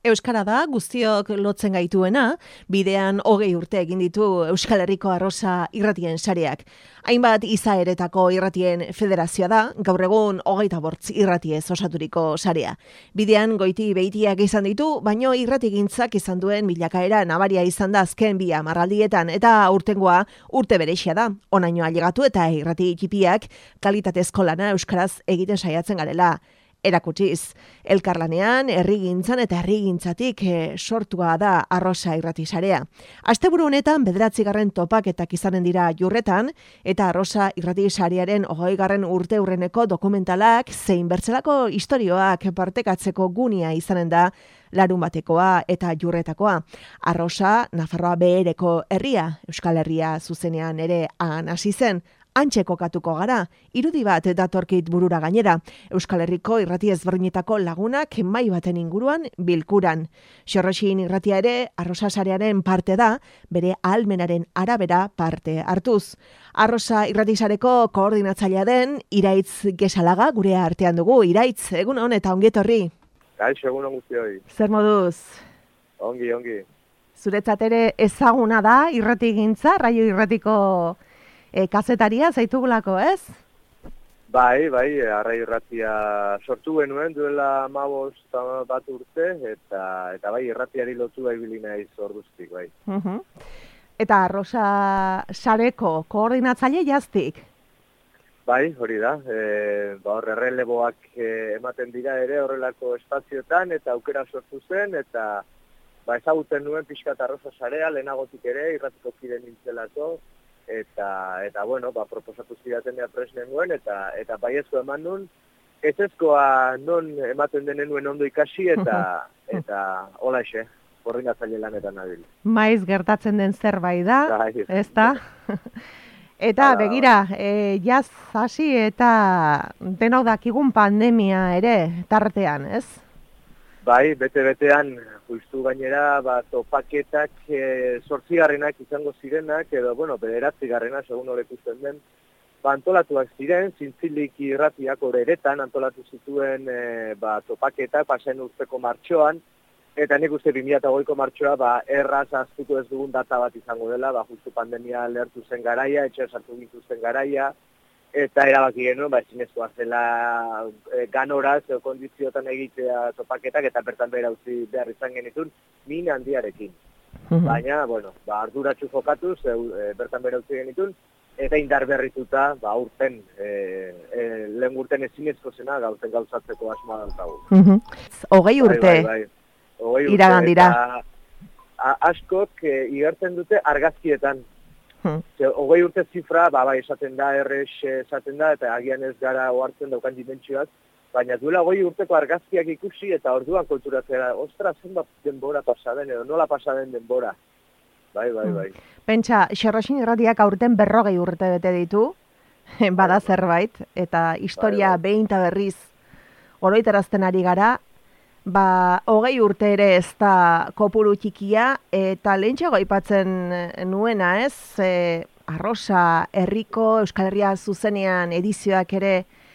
Euskara da guztiok lotzen gaituena, bidean 20 urte egin ditu Euskal Herriko Arrosa irratien sareak. Hainbat izaeretako irratien federazioa da, gaur egun 28 irratiez osaturiko sarea. Bidean goiti beitiak izan ditu, baino irratigintzak izan duen bilakaera nabaria izan da azken 2 hamarraldietan, eta urtengoa urte berexia da. Honaino ailegatu eta irrati txipiak kalitatezko lana euskaraz egiten saiatzen garela erakutsiz. Elkarlanean, herrigintzan eta herrigintzatik sortua da Arrosa irrati sarea. Asteburu honetan 9. topaketak izanen dira Jurretan, eta Arrosa irrati sarearen 20. urteurreneko dokumentalak zein bertzelako istorioak partekatzeko gunia izanen da Larunbatekoa eta Jurretakoa. Arrosa, Nafarroa behereko herria, Euskal Herria zuzenean ere hasi zen, antxe kokatuko gara, irudi bat datorkit burura gainera. Euskal Herriko irrati ezberdinetako lagunak mai baten inguruan bilkuran. Xorroxin irratia ere Arrosa sarearen parte da, bere ahalmenaren arabera parte hartuz. Arrosa irrati sareko koordinatzailea den Iraitz Gesalaga gure artean dugu. Iraitz, egun hon eta ongietorri. Kaixo, egun on guztioi. Zer moduz? Ongi. Zuretzat ere ezaguna da irratigintza, Raio Irratiko kazetaria zaitugulako, ez? Bai, Arraio Irratia sortu genuen duela 15 bat urte, eta bai, irratiari lotua ibili naiz orduztik, bai. Eta Arrosa sareko koordinatzaile jaztik? Bai, hori da. Hor erreleboak ematen dira ere horrelako espazioetan, eta aukera sortu zen, eta ezaguten nuen pixkat Arrosa sarea, lehenagotik ere, irratiko kide nintzelako, eta bueno, proposatu zidaten presnen nuen, eta baiezko eman nun, ezezkoa non ematen denen nuen ondo ikasi, eta holaxe, koordinatzaile lanetan nabil. Maiz gertatzen den zerbait da, ez da? Eta begira, jaz hasi eta denok dakigun pandemia ere tartean, ez? Bai, bete-betean, justu gainera, topaketak 8. izango zirenak, edo, 9. segun hori ikusten den, antolatuak ziren, zintzilik irratiak horeretan antolatu zituen topaketak, pasen urteko martxoan, eta nik uste 2008ko martxoa, erraz aztuko ez dugun data bat izango dela, justu pandemia lehertu zen garaia, etxe sartu dituzten garaia, eta erabaki genuen, ezinezkoa zela ganoraz, kondiziotan egitea topaketak, eta bertan behar utzi behar izan genitun, min handiarekin. Baina, arduratsu jokatuz, bertan behar utzi genitun, eta indar berrituta, urten, lehen urten ezinezko zena, gaurten gauzatzeko asmoa daukagu. 20 urte iragan dira. Askok igertzen dute argazkietan. 20 urte zifra, esaten da, esaten da, eta agian ez gara ohartzen daukan dimentsioak, baina duela 20 urteko argazkiak ikusi, eta orduan kulturatzea, ostra, zenbat denbora pasaden, edo nola pasaden denbora. Bai. Pentsa, Xorroxin irratiak aurten 40 urte bete ditu, bada zerbait, eta historia behin eta berriz oroitarazten ari gara, 20 urte ere ez da kopuru txikia, eta lehentxeago aipatzen nuena, ez? Arrosa herriko Euskal Herria zuzenean edizioak ere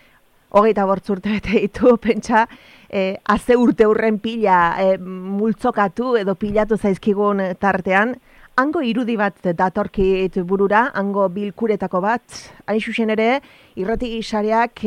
28 urte bete ditu, pentsa, haze urte hurren pila multzokatu edo pilatu zaizkigun tartean, hango irudi bat datorkit burura, hango bilkuretako bat, hain zuzen ere, irrati sareak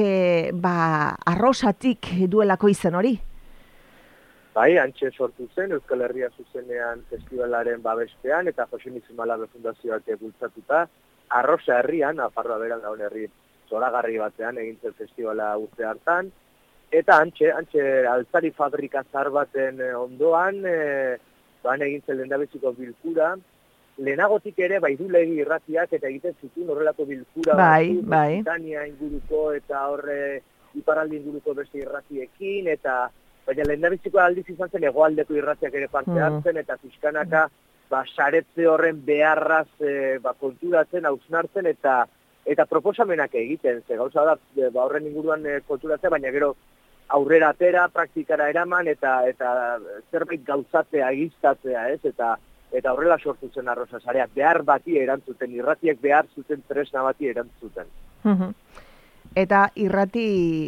Arrosatik duelako izen hori. Bai, antxe sortu zen, Euskal Herria zuzenean festivalaren babestean, eta Jose Mizumalabe Fundazioak bultzatuta, Arrosa herrian, Nafarroa beran daun herri zoragarri batean egintzen festivala urte hartan, eta antxe altzari fabrika zar baten ondoan, egintzen lehendabiziko bilkura, lehenagotik ere baidulegi irratiak eta egiten zituen horrelako bilkura Britania inguruko eta horre iparraldi inguruko beste irratiekin, eta baina lehendabiziko aldiz izan zen hegoaldeko irratiak ere parte hartzen, eta pixkanaka saretze horren beharraz konturatzen, hausnartzen, eta proposamenak egiten. Ze gauza da, horren inguruan konturatzen, baina gero aurrera atera, praktikara eraman, eta zerbait gauzatzea, egiztatzea, ez? Eta horrela sortu zen Arrosa sareak, behar bati erantzuten, irratiek behar zuten tresna bati erantzuten. Eta irrati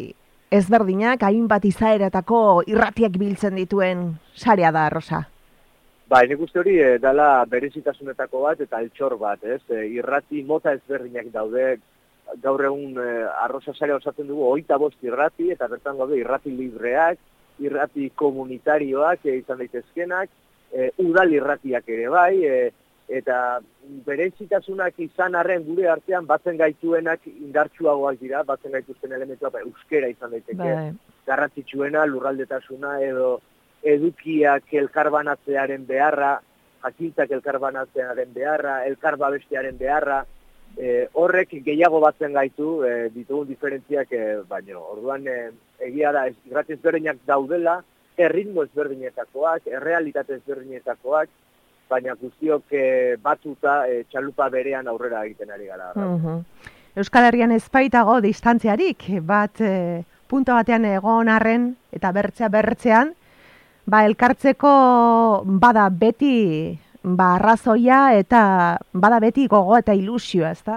ezberdinak, hainbat izaeretako irratiak biltzen dituen sarea da, Arrosa. Bai, nik uste hori dela berezitasunetako bat eta altxor bat, ez? Irrati mota ezberdinak daude, gaur egun Arrosa sarea osatzen dugu 25 irrati, eta bertan gaude irrati libreak, irrati komunitarioak izan daitezkenak, udal irratiak ere bai, eta berezitasunak izan arren gure artean batzen gaituenak indartsuagoak dira, batzen gaituzten elementua euskera izan daiteke, garrantzitsuena, lurraldetasuna edo edukiak elkarbanatzearen beharra, jakintzak elkarbanatzearen beharra, elkarbabestearen beharra, horrek gehiago batzen gaitu ditugun diferentziak baino. Orduan egia da irrati ezberdinak daudela, erritmo ezberdinetakoak, errealitate ezberdinetakoak, baina guztiok batuta txalupa berean aurrera egiten ari gara. Euskal Herrian ez baitago distantziarik, bat punta batean egon arren eta bertzean, elkartzeko bada beti arrazoia eta bada beti gogoa eta ilusioa, ezta?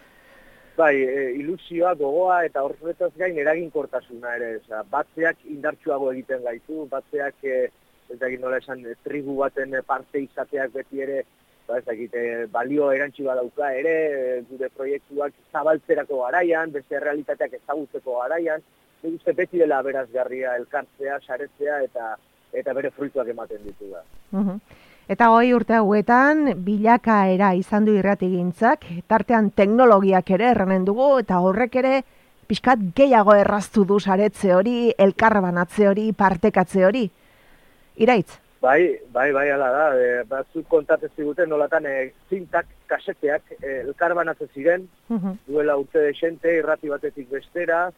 Bai, ilusioa, gogoa eta horretaz gain eraginkortasuna ere, batzeak indartsuago egiten gaitu, batzeak ez dakit nola esan tribu baten parte izateak beti ere, ez dakit balio erantsi badauka ere, gure proiektuak zabaltzerako garaian, beste realitateak ezagutzeko garaian, nik uste beti dela aberasgarria elkartzea, saretzea eta bere fruituak ematen ditu da. Eta hoi urte hauetan bilakaera izan du irratigintzak, tartean teknologiak ere erranen dugu, eta horrek ere pixkat gehiago erraztu du saretze hori, elkarbanatze hori, partekatze hori. Iraitz? Bai, ala da. Batzuk kontatzen ziguten nolatan zintak, kaseteak elkarbanatze ziren, duela urte desente irrati batetik bestera,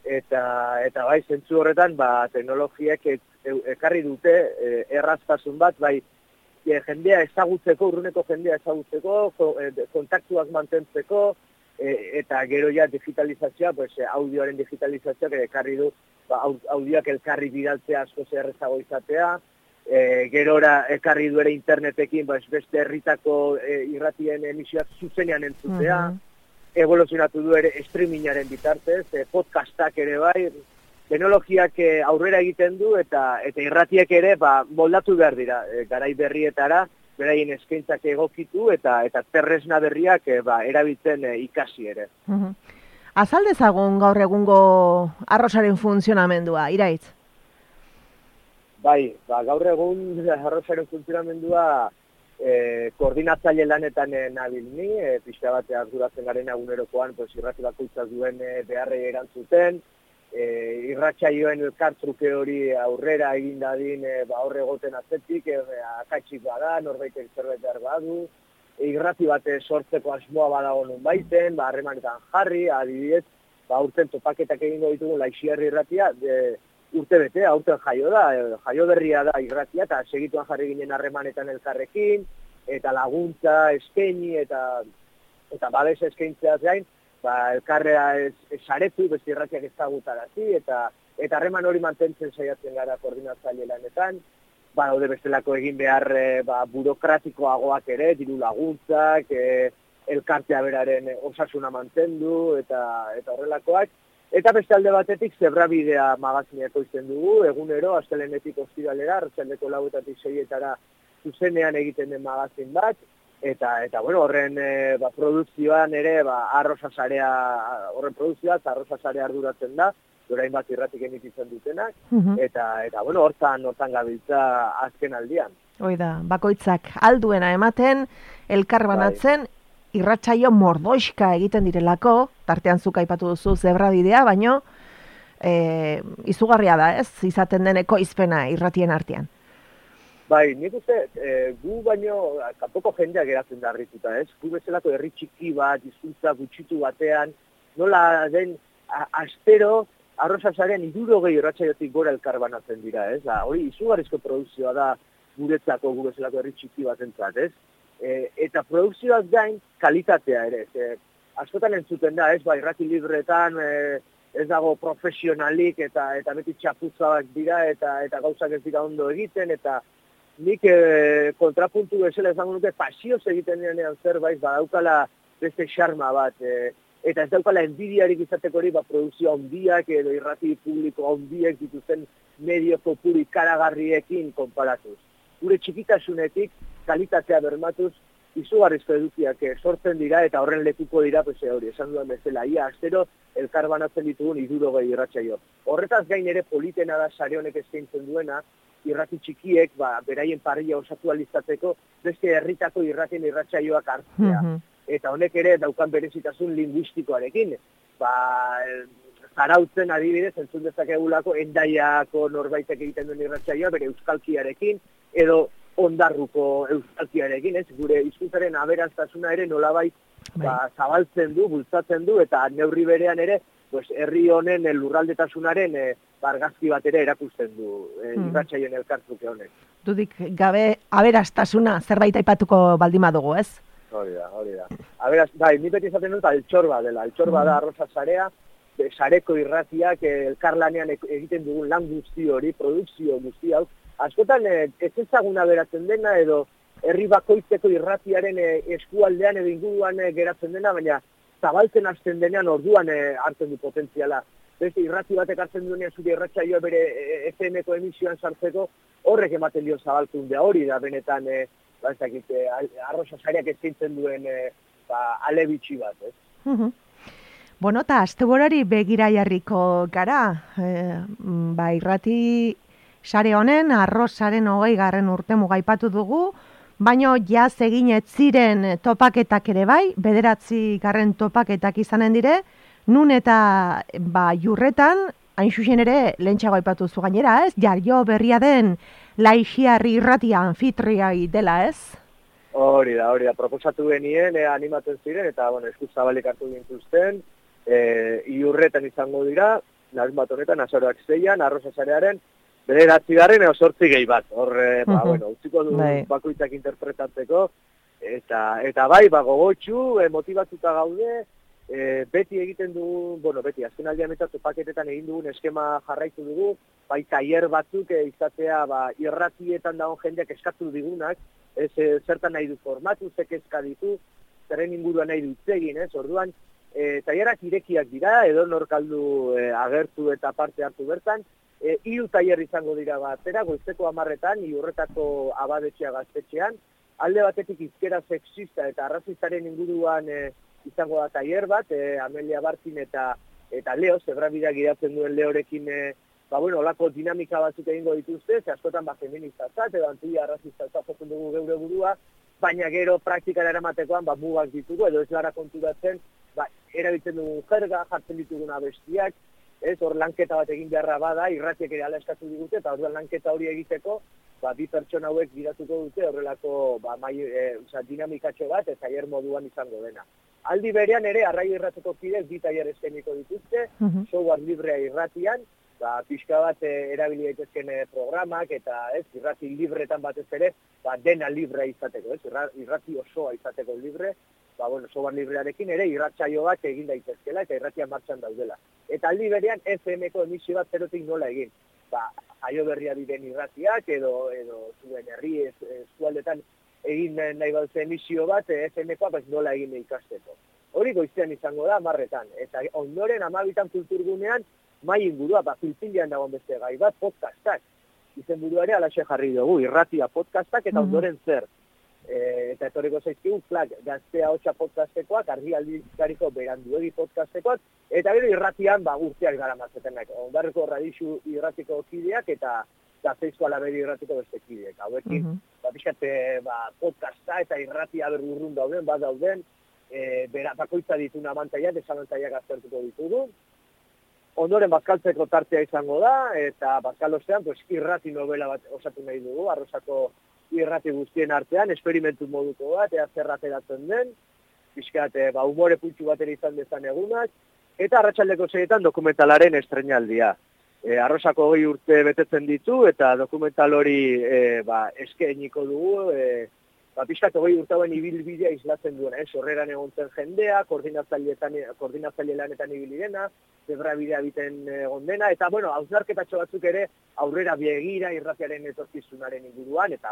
eta bai, zentzu horretan, teknologiek ekarri dute erraztasun bat, bai, jendea ezagutzeko, urruneko jendea ezagutzeko, kontaktuak mantentzeko, eta gero ja digitalizazioa, audioaren digitalizazioak ekarri du, audioak elkarri bidaltzea asko errazago izatea, gerora ekarri du ere internetekin, beste herritako irratien emisioak zuzenean entzutea, evoluzionatu du ere streamingaren bitartez, podcastak ere bai, teknologiak aurrera egiten du eta irratiek ere moldatu behar dira garai berrietara, beraien eskaintzak egokitu eta terresna berriak erabiltzen ikasi ere. Azal dezagun gaur egungo Arrosaren funtzionamendua, Iraitz? Bai, gaur egun Arrosaren funtzionamendua koordinatzaile lanetan nabil ni, pixka bat arduratzen garen egunerokoan, irrati bakoitzak duen beharrei erantzuten, irratsaioen elkartruke hori aurrera egin dadin horre egoten atzetik, akatsik bada, norbaitek zerbait behar badu, irrati bat sortzeko asmoa badago nun baiten, harremanetan jarri, adibidez, urten topaketak egingo ditugun Laixiarri irratia, urte bete, aurten jaio da, jaio berria da irratia, eta segituan jarri ginen harremanetan elkarrekin, eta laguntza eskaini, eta babes eskaintzeaz gain, elkarrea saretu, beste irratiak ezagutarazi, eta harreman hori mantentzen saiatzen gara koordinatzaile lanetan, daude bestelako egin behar burokratikoagoak ere, diru laguntzak, elkartea beraren osasuna mantendu, eta horrelakoak. Eta beste alde batetik zebrabidea magazineako izten dugu, egunero, astelehenetik ostiralera, arratsaldeko 4-etatik 6-etara zuzenean egiten den magazin bat, eta horren produkzioan ere Arrosa sarea, horren produkzioa eta Arrosa sarea arduratzen da, orain bat irratik emititzen dutenak, eta hortan gabiltza azken aldian. Oida, bakoitzak alduena ematen, elkarbanatzen, irratsaio mordoixka egiten direlako, tartean zuk aipatu duzu zebrabidea, baino izugarria da, ez? Izaten den ekoizpena irratien artean. Bai, nik uste, gu baino, kanpoko jendea geratzen da harrituta, ez? Gu bezalako herri txiki bat, hizkuntza gutxitu batean, nola den astero, Arrosa sarean 60 irratsaiotik gora elkarbanatzen dira, ez? Hori izugarrizko produkzioa da guretzako, gu bezalako herri txiki batentzat, ez? Eta produkzioaz gain kalitatea ere, askotan entzuten da, ez? Irrati libretan, ez dago profesionalik eta beti txaputzak dira eta gauzak ez dira ondo egiten, eta nik kontrapuntu bezala esango nuke pasioz egiten denean zerbait badaukala beste xarma bat, eta ez daukala enbidiarik izateko hori, produkzio handiak edo irrati publiko handiek dituzten medio kopuru ikaragarriekin konparatuz. Gure txikitasunetik, kalitatea bermatuz, izugarrizko edukiak sortzen dira eta horren lekuko dira, hori, esan dudan bezala, ia astero elkar banatzen ditugun 60 irratsaio. Horretaz gain ere politena da sare honek eskaintzen duena, irrati txikiek, beraien parrilla osatu alizatzeko, beste herritako irratien irratsaioak hartzea. Eta honek ere daukan berezitasun linguistikoarekin. Zarautzen adibidez, entzun dezakegulako Hendaiako norbaitek egiten duen irratsaioa bere euskalkiarekin, edo Ondarruko euskalkiarekin, gure hizkuntzaren aberastasuna ere nolabait zabaltzen du, bultzatzen du, eta neurri berean ere, herri honen lurraldetasunaren argazki bat ere erakusten du irratsaioen elkartruke honek. Dudik gabe aberastasuna zerbait aipatuko baldin badugu, ez? Hori da. Ni beti izaten dut altxorba dela. Altxorba da arroza sarea, sareko irratiak elkarlanean egiten dugun lan guzti hori, produkzio guzti hau. Askotan ez ezaguna beratzen dena edo herri bakoitzeko irratiaren eskualdean edo inguruan geratzen dena, baina zabaltzen hasten denean orduan hartzen du potentziala. Beste irrati batek hartzen duenean zure irratsaioa bere FM-ko emisioan sartzeko, horrek ematen dio zabalkundea, hori da benetan arroza sareak eskaintzen duen ale bitxi bat, ez? Bueno, eta asteburuari begira jarriko gara, irrati sare honen, arrozaren 20. urtemuga aipatu dugu, baino jaz egin ez ziren topaketak ere bai, 9. topaketak izanen dire, nun eta Jurretan, hain zuzen ere, lehentxago aipatu zu gainera, ez? Jaio berria den Laixiarri irratia anfitrioi dela, ez? Hori da, proposatu genien, animatzen ziren, eta eskuzabalik hartu gintuzten, Jurretan izango dira, larunbat honetan, azaroak 6an, arroza sarearen, 9. edo 8 gehi bat. Utziko du bakoitzak interpretatzeko, eta gogotxu, motibatuta gaude, beti egiten dugu, azken aldean eta topaketetan egin dugun eskema jarraitu dugu, tailer batzuk izatea irratietan dagoen jendeak eskatu digunak, zertan nahi du formatu, kezka ditu, zerren inguruan nahi dut egin, orduan, tailerak irekiak dira, edo norkaldu agertu eta parte hartu bertan, 3 tailer izango dira batera, goizeko 10etan, Jurretako abadetxea gaztetxean, alde batetik hizkera sexista eta arrazistaren inguruan izango da tailer bat, Amelia Bartin eta Leo, zebrabideak gidatzen duen Leorekin, olako dinamika batzuk egingo dituzte, askotan feministatzat, edo antilla arrazistatzat jotzen dugu geure burua, baina gero praktikara eramatekoan mugak ditugu, edo ez gara konturatzen, erabiltzen dugun jerga, jartzen ditugun abestiak, hor lanketa bat egin beharra bada, irratiek ere ala eskatu digute, eta orduan lanketa hori egiteko, bi pertsona hauek gidatuko dute horrelako dinamikatxo bat, eta tailer moduan izango dena. Aldi berean ere, Arraio irrateko kidez, 2 tailer eskainiko dituzte, software librea irratian, pixka bat erabili daitezken programak, eta irrati libretan batez ere, dena librea izateko, irrati osoa izateko libre, software librearekin ere irratsaio bat egin daitezkela eta irratian martxan daudela. Eta aldi berean FM-ko emisio bat zerotik nola egin. Jaio berria diren irratiak edo zuen herri eskualdetan egin nahi baduzen emisio bat FM-koa nola egin ikasteko. Hori goizean izango da 10etan. Eta ondoren 12etan kulturgunean mai ingurua, filpindian dagoen beste gai bat, podcastak. Izen buruare alaxe jarri dugu, irratia podcastak eta ondoren zer. Eta etorriko zaizkigu, Gaztea Hotxa podcastekoak, Argialdikariko Beranduegi podcastekoak, eta gero irratian urteak gara matzetenak. Ondarriko Radixu irratiko kideak eta Gazeizko Alaberi irratiko beste kideak. Hauekin, pixkate podcasta eta irratia berrurrun dauden, bakoitza dituna amantaiak, desamantaiak aztertuko ditugu. Ondoren bazkaltzeko tartea izango da, eta bazkalostean irrati novela bat osatu nahi dugu, Arrozako irrati guztien artean, esperimentu moduko bat, zer ateratzen den, pixkat, humore puntxu batera izan dezan egunak, eta arratsaldeko 6etan dokumentalaren estreinaldia. Arrozako 20 urte betetzen ditu, eta dokumental hori eskainiko dugu, pixkat 20 urte hauen ibilbidea islatzen duena, sorreran egon zen jendea, koordinatzaile lanetan ibili dena, zebrabidea biten egon dena, eta hausnarketatxo batzuk ere aurrera begira irratiaren etorkizunaren inguruan, eta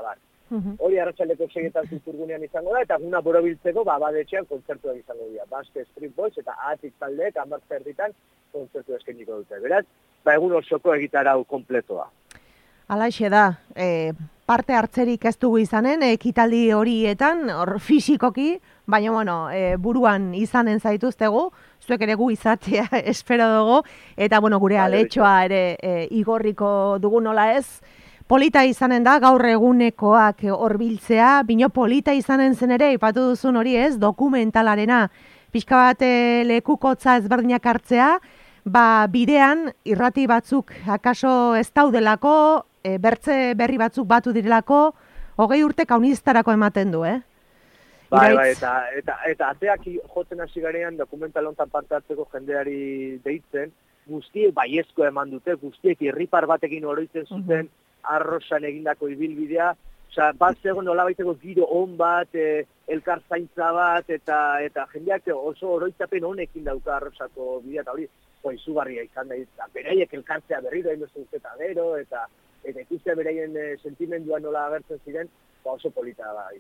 Hori arratsaldeko 6etan Kulturgunean izango da, eta guna borobiltzeko badetxean kontzertuak izango dira. Basque Street Boys eta Atik taldeek 10:00 kontzertu eskainiko dute. Beraz, egun osoko egitarau kompletoa. Halaxe da, parte hartzerik ez dugu izanen, ekitaldi horietan, hor fisikoki, baina buruan izanen zaituztegu, zuek ere gu izatea espero dugu, eta gure aletxoa ere igorriko dugu nola ez. Polita izanen da, gaur egunekoak horbiltzea, bino polita izanen zen ere, ipatu duzun hori ez, dokumentalarena, pixka bat lekukotza ezberdinak hartzea, bidean irrati batzuk akaso ez daudelako, bertze berri batzuk batu direlako, 20 urte kauniztarako ematen du, Bai, eta ateak jotzen hasi garean dokumental hontan parte hartzeko jendeari deitzen, guztiek baiezko eman dute, guztiek irripar batekin oroitzen zuten, Arrosan egindako ibilbidea, bat zegoen nolabaiteko giro on bat, elkar zaintza bat, eta jendeak oso oroitzapen honekin dauka Arrosako bidea, eta hori izugarria izan da, eta beraiek elkartzea berriro, eta gero, eta ikustea beraien sentimendua nola agertzen ziren, oso polita bai.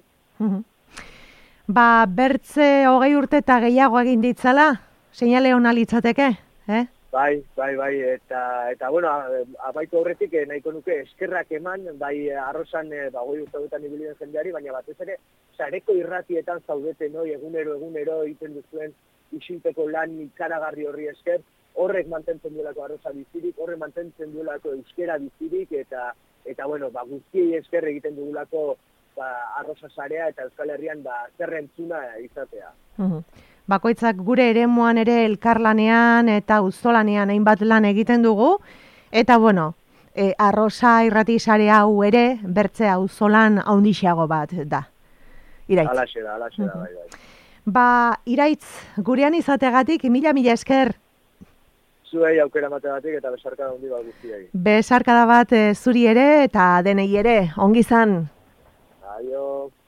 Bertze 20 urte eta gehiago egin ditzala, seinale hona litzateke, Bai, eta amaitu horretik nahiko nuke eskerrak eman, bai Arrosan 20 urteetan ibili den jendeari, baina batez ere, sareko irratietan zaudeten hori egunero egiten duzuen isilpeko lan ikaragarri horri esker, horrek mantentzen duelako Arrosa bizirik, horrek mantentzen duelako euskera bizirik, eta guztiei esker egiten dugulako Arrosa sarea eta Euskal Herrian zerrentzuna izatea. Bakoitzak gure eremuan ere elkarlanean eta auzolanean hainbat lan egiten dugu, eta Arrosa irrati sare hau ere bertze auzolan handixeago bat da. Iraitz. Alaxe da, bai. Iraitz, gurean izateagatik, mila esker. Zuei aukera mategatik eta besarkada handi bat guztiei. Besarkada bat zuri ere eta denei ere, ongi izan. Aio.